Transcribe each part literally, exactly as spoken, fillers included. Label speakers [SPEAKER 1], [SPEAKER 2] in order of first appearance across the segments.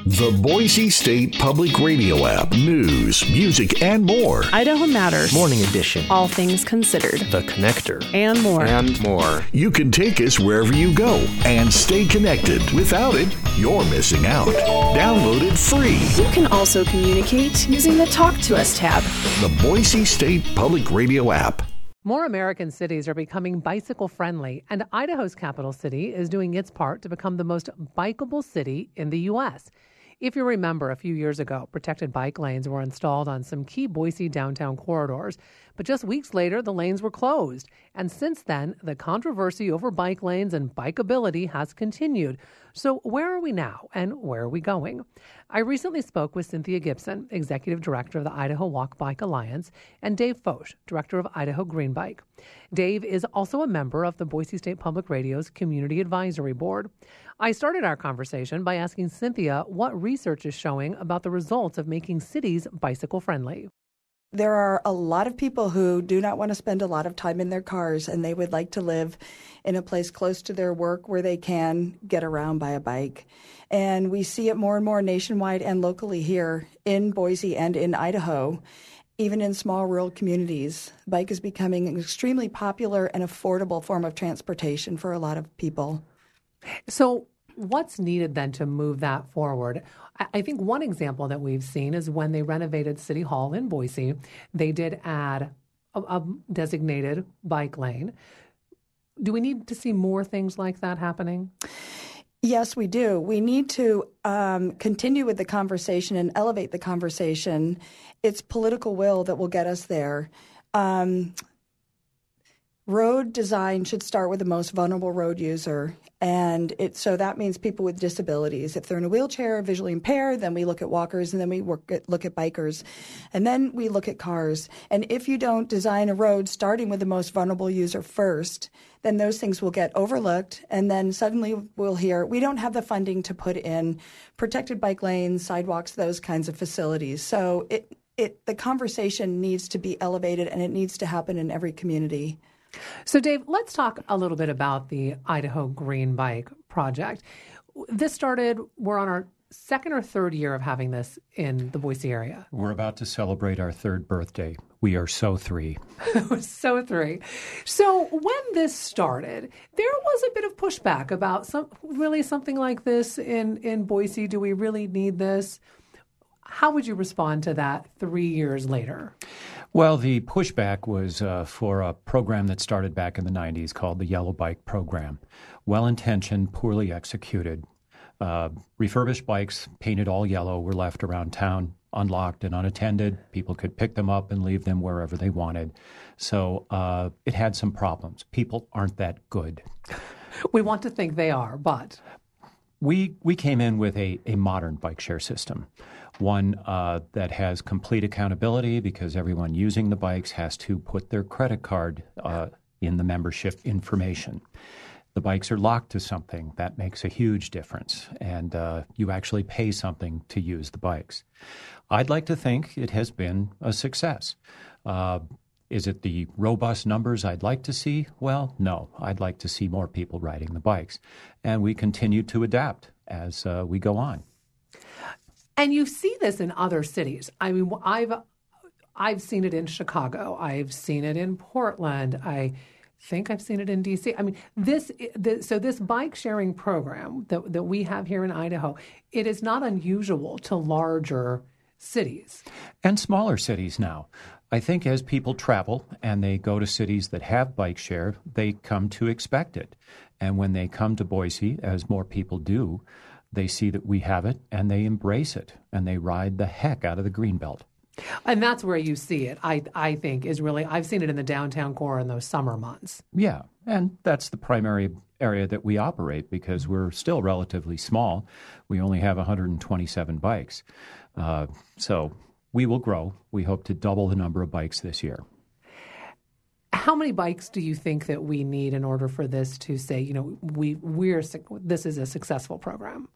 [SPEAKER 1] The Boise State Public Radio app. News, music, and more.
[SPEAKER 2] Idaho Matters.
[SPEAKER 3] Morning Edition.
[SPEAKER 2] All things considered.
[SPEAKER 3] The Connector.
[SPEAKER 2] And more.
[SPEAKER 3] And more.
[SPEAKER 1] You can take us wherever you go and stay connected. Without it, you're missing out. Download it free.
[SPEAKER 2] You can also communicate using the Talk to Us tab.
[SPEAKER 1] The Boise State Public Radio app.
[SPEAKER 4] More American cities are becoming bicycle-friendly, and Idaho's capital city is doing its part to become the most bikeable city in the U S If you remember, a few years ago, protected bike lanes were installed on some key Boise downtown corridors, but just weeks later, the lanes were closed. And since then, the controversy over bike lanes and bikeability has continued. So where are we now, and where are we going? I recently spoke with Cynthia Gibson, Executive Director of the Idaho Walk Bike Alliance, and Dave Foch, Director of Idaho Green Bike. Dave is also a member of the Boise State Public Radio's Community Advisory Board. I started our conversation by asking Cynthia what research is showing about the results of making cities bicycle-friendly.
[SPEAKER 5] There are a lot of people who do not want to spend a lot of time in their cars, and they would like to live in a place close to their work where they can get around by a bike. And we see it more and more nationwide and locally here in Boise and in Idaho. Even in small rural communities, bike is becoming an extremely popular and affordable form of transportation for a lot of people.
[SPEAKER 4] So what's needed then to move that forward? I think one example that we've seen is when they renovated City Hall in Boise, they did add a, a designated bike lane. Do we need to see more things like that happening?
[SPEAKER 5] Yes, we do. We need to um, continue with the conversation and elevate the conversation. It's political will that will get us there. Um, road design should start with the most vulnerable road user. And it, so that means people with disabilities. If they're in a wheelchair or visually impaired, then we look at walkers, and then we work at, look at bikers. And then we look at cars. And if you don't design a road starting with the most vulnerable user first, then those things will get overlooked. And then suddenly we'll hear, we don't have the funding to put in protected bike lanes, sidewalks, those kinds of facilities. So it, it the conversation needs to be elevated, and it needs to happen in every community.
[SPEAKER 4] So, Dave, let's talk a little bit about the Idaho Green Bike Project. This started, we're on our second or third year of having this in the Boise area.
[SPEAKER 6] We're about to celebrate our third birthday. We are so three.
[SPEAKER 4] so three. So when this started, there was a bit of pushback about some really something like this in, in Boise. Do we really need this? How would you respond to that three years later?
[SPEAKER 6] Well, the pushback was uh, for a program that started back in the nineties called the Yellow Bike Program. Well-intentioned, poorly executed. Uh, refurbished bikes, painted all yellow, were left around town unlocked and unattended. People could pick them up and leave them wherever they wanted. So uh, it had some problems. People aren't that good.
[SPEAKER 4] We want to think they are, but...
[SPEAKER 6] We we came in with a, a modern bike share system, one uh, that has complete accountability because everyone using the bikes has to put their credit card uh, in the membership information. The bikes are locked to something. That makes a huge difference, and uh, you actually pay something to use the bikes. I'd like to think it has been a success. Uh, Is it the robust numbers I'd like to see? Well, no. I'd like to see more people riding the bikes. And we continue to adapt as uh, we go on.
[SPEAKER 4] And you see this in other cities. I mean, I've I've seen it in Chicago. I've seen it in Portland. I think I've seen it in D C. I mean, this, this so this bike sharing program that, that we have here in Idaho, it is not unusual to larger cities.
[SPEAKER 6] And smaller cities now. I think as people travel and they go to cities that have bike share, they come to expect it. And when they come to Boise, as more people do, they see that we have it and they embrace it and they ride the heck out of the Greenbelt.
[SPEAKER 4] And that's where you see it, I I think, is really, I've seen it in the downtown core in those summer months.
[SPEAKER 6] Yeah, and that's the primary area that we operate because we're still relatively small. We only have one hundred twenty-seven bikes. Uh, so we will grow. We hope to double the number of bikes this year.
[SPEAKER 4] How many bikes do you think that we need in order for this to say, you know, we we're this is a successful program?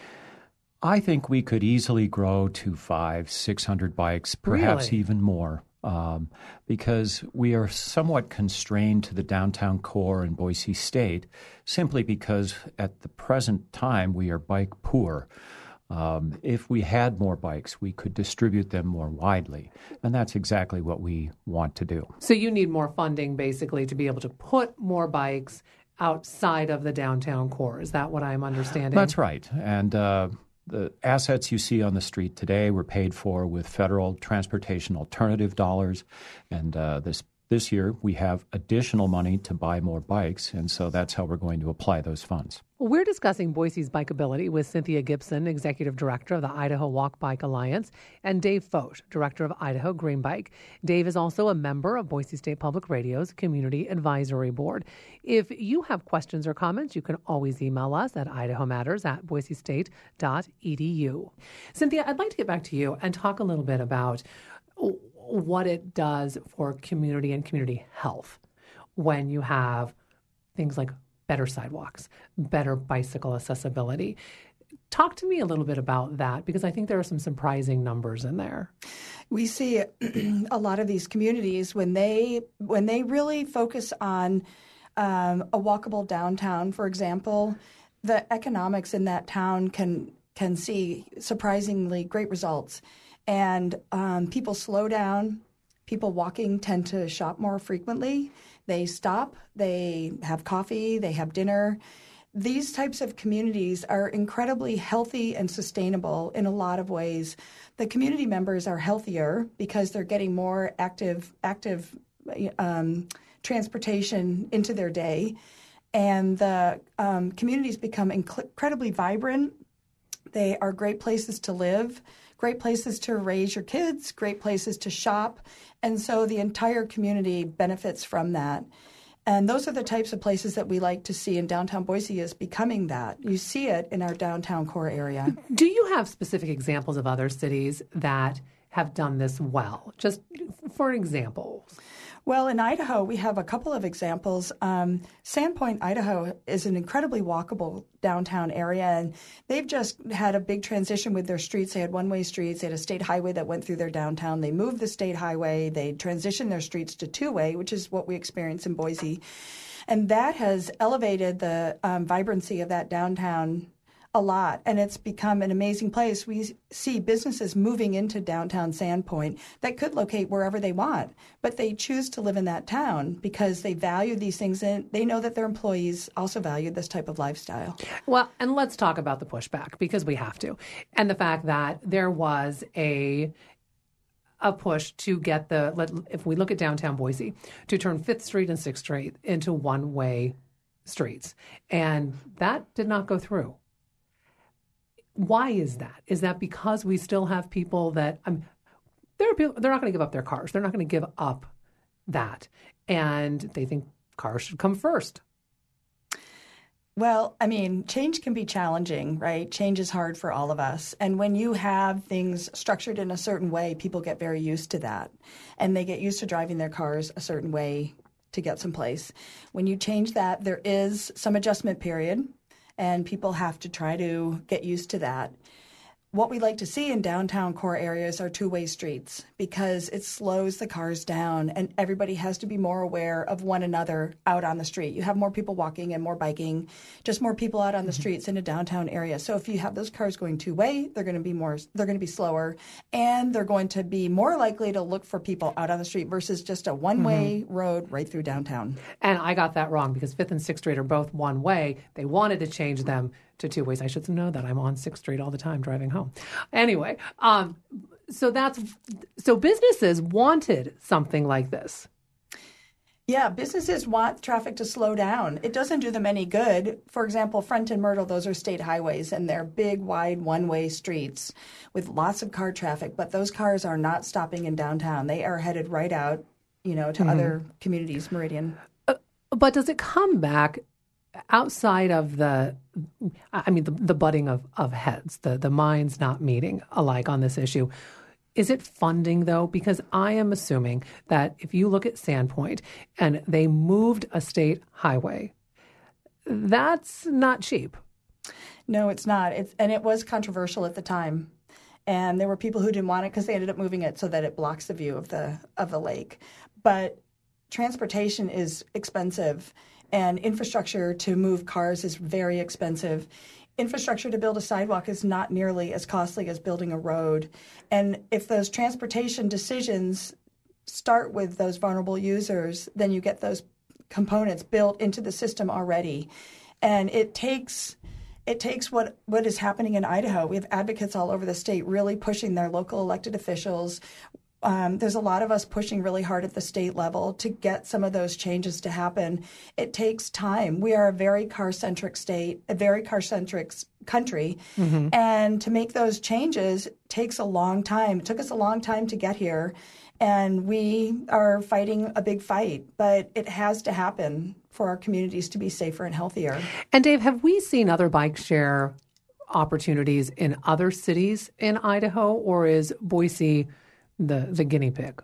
[SPEAKER 6] I think we could easily grow to five, six hundred bikes, perhaps
[SPEAKER 4] Really?
[SPEAKER 6] even more, um, because we are somewhat constrained to the downtown core in Boise State, simply because at the present time we are bike poor. Um, if we had more bikes, we could distribute them more widely. And that's exactly what we want to do.
[SPEAKER 4] So you need more funding, basically, to be able to put more bikes outside of the downtown core. Is that what I'm understanding?
[SPEAKER 6] That's right. And uh, the assets you see on the street today were paid for with federal transportation alternative dollars. And uh, this this year, we have additional money to buy more bikes. And so that's how we're going to apply those funds.
[SPEAKER 4] Well, we're discussing Boise's bikeability with Cynthia Gibson, Executive Director of the Idaho Walk Bike Alliance, and Dave Focht, Director of Idaho Green Bike. Dave is also a member of Boise State Public Radio's Community Advisory Board. If you have questions or comments, you can always email us at idahomatters at boise state dot e d u. Cynthia, I'd like to get back to you and talk a little bit about what it does for community and community health when you have things like better sidewalks, better bicycle accessibility. Talk to me a little bit about that, because I think there are some surprising numbers in there.
[SPEAKER 5] We see a lot of these communities when they when they really focus on um, a walkable downtown, for example, the economics in that town can can see surprisingly great results. And um, people slow down. People walking tend to shop more frequently. They stop. They have coffee. They have dinner. These types of communities are incredibly healthy and sustainable in a lot of ways. The community members are healthier because they're getting more active, active um, transportation into their day. And the um, communities become inc- incredibly vibrant. They are great places to live, great places to raise your kids, great places to shop. And so the entire community benefits from that. And those are the types of places that we like to see, in downtown Boise is becoming that. You see it in our downtown core area.
[SPEAKER 4] Do you have specific examples of other cities that have done this well? Just for example.
[SPEAKER 5] Well, in Idaho, we have a couple of examples. Um, Sandpoint, Idaho is an incredibly walkable downtown area, and they've just had a big transition with their streets. They had one-way streets. They had a state highway that went through their downtown. They moved the state highway. They transitioned their streets to two-way, which is what we experience in Boise. And that has elevated the um, vibrancy of that downtown a lot, and it's become an amazing place. We see businesses moving into downtown Sandpoint that could locate wherever they want, but they choose to live in that town because they value these things, and they know that their employees also value this type of lifestyle.
[SPEAKER 4] Well, and let's talk about the pushback, because we have to, and the fact that there was a a push to get the, let, if we look at downtown Boise, to turn Fifth Street and Sixth Street into one-way streets, and that did not go through. Why is that? Is that because we still have people that um, there are people, they're not going to give up their cars. They're not going to give up that. And they think cars should come first.
[SPEAKER 5] Well, I mean, change can be challenging, right? Change is hard for all of us. And when you have things structured in a certain way, people get very used to that. And they get used to driving their cars a certain way to get someplace. When you change that, there is some adjustment period. And people have to try to get used to that. What we like to see in downtown core areas are two-way streets, because it slows the cars down, and everybody has to be more aware of one another out on the street. You have more people walking and more biking, just more people out on the streets in a downtown area. So if you have those cars going two-way, they're going to be more, they're going to be slower, and they're going to be more likely to look for people out on the street versus just a one-way mm-hmm. road right through downtown.
[SPEAKER 4] And I got that wrong, because Fifth and Sixth Street are both one-way. They wanted to change them to two ways. I should know that. I'm on Sixth Street all the time driving home. Anyway, um, so that's so businesses wanted something like this.
[SPEAKER 5] Yeah, businesses want traffic to slow down. It doesn't do them any good. For example, Front and Myrtle, those are state highways, and they're big, wide, one-way streets with lots of car traffic. But those cars are not stopping in downtown. They are headed right out, you know, to mm-hmm. other communities, Meridian.
[SPEAKER 4] Uh, but does it come back outside of the, I mean, the, the butting of, of heads, the, the minds not meeting alike on this issue? Is it funding, though? Because I am assuming that if you look at Sandpoint and they moved a state highway, that's not cheap.
[SPEAKER 5] No, it's not. It's, and it was controversial at the time. And there were people who didn't want it because they ended up moving it so that it blocks the view of the of the lake. But transportation is expensive. And infrastructure to move cars is very expensive. infrastructure to build a sidewalk is not nearly as costly as building a road. And if those transportation decisions start with those vulnerable users, then you get those components built into the system already. And it takes it takes what, what is happening in Idaho. We have advocates all over the state really pushing their local elected officials. Um, there's a lot of us pushing really hard at the state level to get some of those changes to happen. It takes time. We are a very car-centric state, a very car-centric country, mm-hmm. and to make those changes takes a long time. It took us a long time to get here, and we are fighting a big fight, but it has to happen for our communities to be safer and healthier.
[SPEAKER 4] And Dave, have we seen other bike share opportunities in other cities in Idaho, or is Boise the the guinea pig?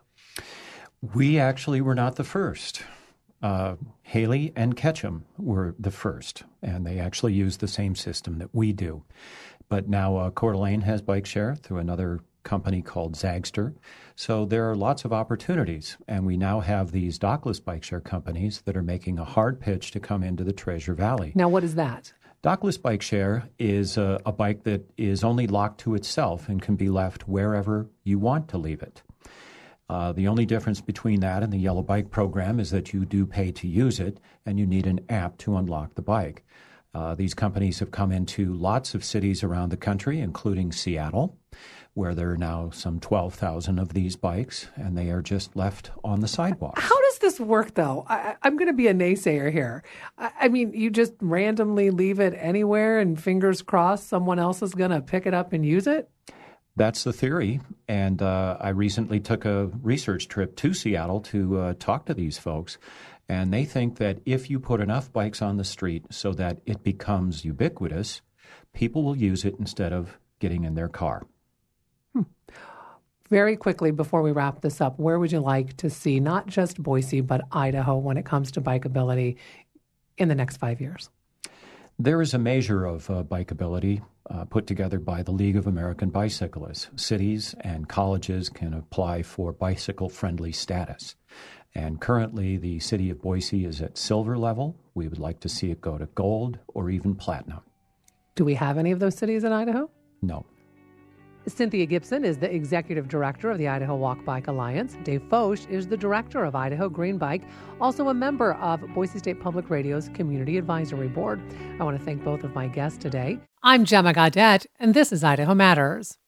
[SPEAKER 6] We actually were not the first. Uh, Haley and Ketchum were the first, and they actually use the same system that we do. But now uh, Coeur d'Alene has bike share through another company called Zagster. So there are lots of opportunities, and we now have these dockless bike share companies that are making a hard pitch to come into the Treasure Valley.
[SPEAKER 4] Now, what is that?
[SPEAKER 6] Dockless bike share is a, a bike that is only locked to itself and can be left wherever you want to leave it. Uh, the only difference between that and the Yellow Bike program is that you do pay to use it, and you need an app to unlock the bike. Uh, these companies have come into lots of cities around the country, including Seattle, where there are now some twelve thousand of these bikes, and they are just left on the sidewalks.
[SPEAKER 4] How does this work, though? I, I'm going to be a naysayer here. I, I mean, you just randomly leave it anywhere, and fingers crossed someone else is going to pick it up and use it?
[SPEAKER 6] That's the theory, and uh, I recently took a research trip to Seattle to uh, talk to these folks, and they think that if you put enough bikes on the street so that it becomes ubiquitous, people will use it instead of getting in their car.
[SPEAKER 4] Hmm. Very quickly, before we wrap this up, where would you like to see not just Boise, but Idaho when it comes to bikeability in the next five years?
[SPEAKER 6] There is a measure of uh, bikeability uh, put together by the League of American Bicyclists. Cities and colleges can apply for bicycle-friendly status. And currently, the city of Boise is at silver level. We would like to see it go to gold or even platinum.
[SPEAKER 4] Do we have any of those cities in Idaho?
[SPEAKER 6] No.
[SPEAKER 4] Cynthia Gibson is the executive director of the Idaho Walk Bike Alliance. Dave Foch is the director of Idaho Green Bike, also a member of Boise State Public Radio's Community Advisory Board. I want to thank both of my guests today. I'm Gemma Gaudette, and this is Idaho Matters.